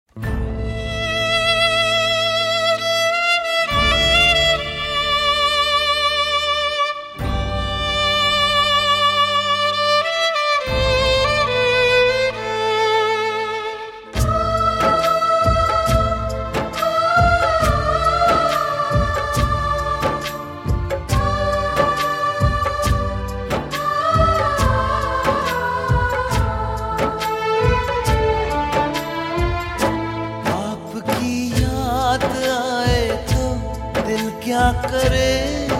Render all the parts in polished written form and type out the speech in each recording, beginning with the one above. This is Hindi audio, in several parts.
क्या करे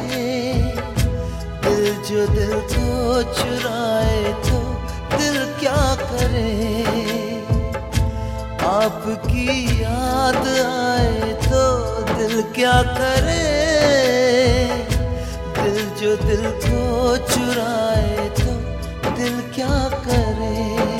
दिल जो दिल को चुराए तो दिल क्या करे। आपकी याद आए तो दिल क्या करे। दिल जो दिल को चुराए तो दिल क्या करे।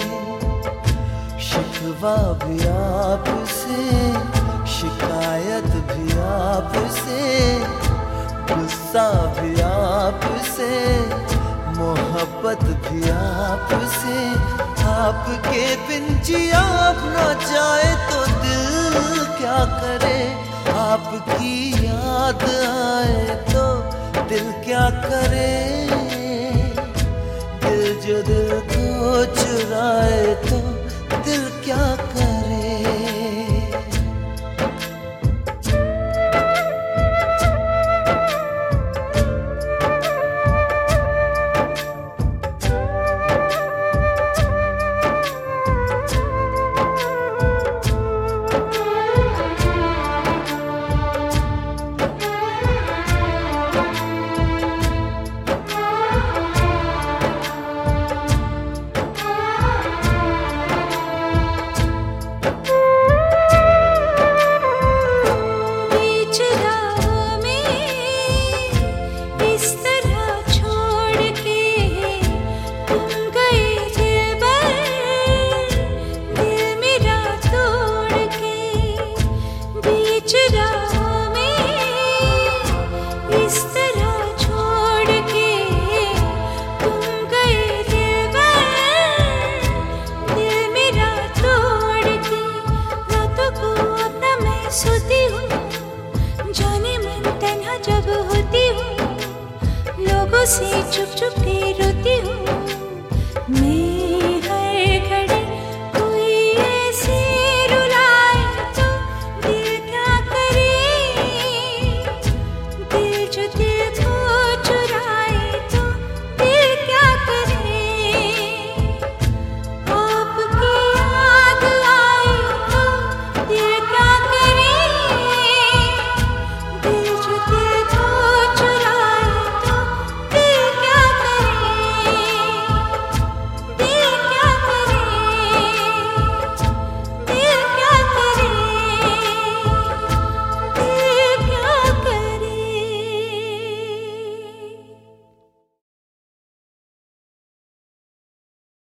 शिकवा भी आपसे, शिकायत भी आपसे, गुस्सा भी आपसे, मोहब्बत भी आपसे। आपके बिन जिया न जाए तो दिल क्या करे। आपकी याद आए तो दिल क्या करे। दिल जो दिल को चुराए तो दिल क्या